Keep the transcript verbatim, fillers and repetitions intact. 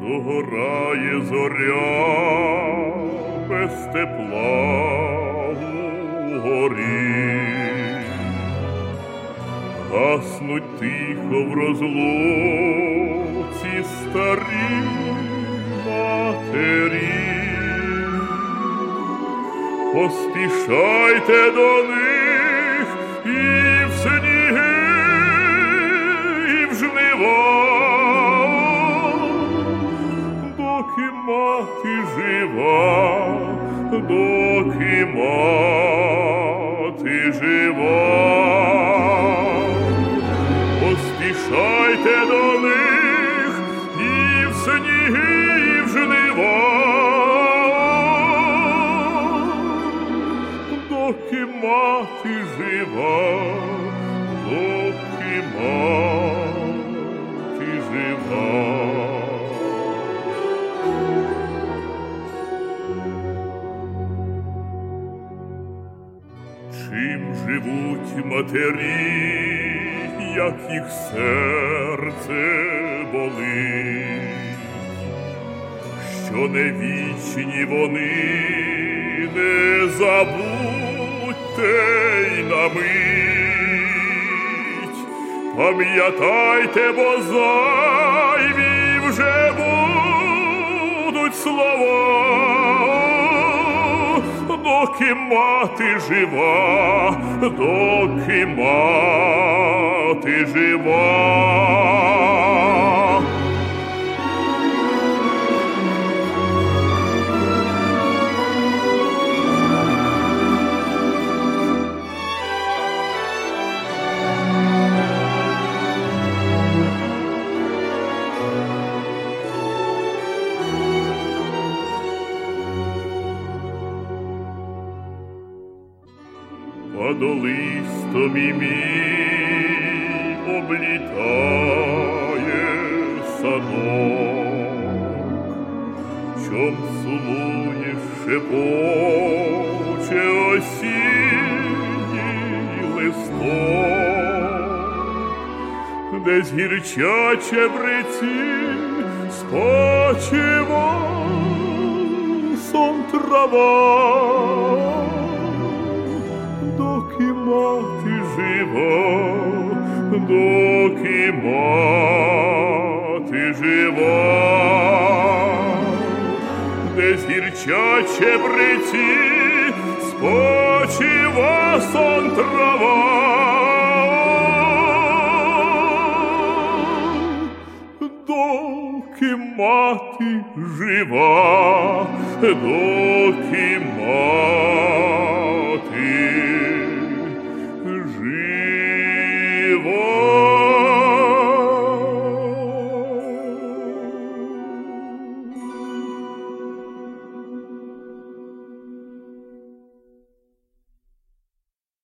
Догорає зоря без тепла угорі, гаснуть тихо в розлуці старі матері. Поспішайте до них і в сніги, і в жнива, доки мати жива, доки мати жива. Поспішайте до них і в сніги, і в жнива, доки мати жива, доки мати жива. Чим живуть матері, як їх серце болить, що не вічні вони, не забудьте й на мить. Пам'ятайте, бо зайві вже будуть слова, доки мати жива, доки мати жива. Падолистом мій облітає садок, чом сумує шепоче осінній листок, десь гірчаче бриці спочива сон трава. Доки мати жива, доки мати жива, десь гірчаче бриці спочива сон трава. Доки мати жива, доки мати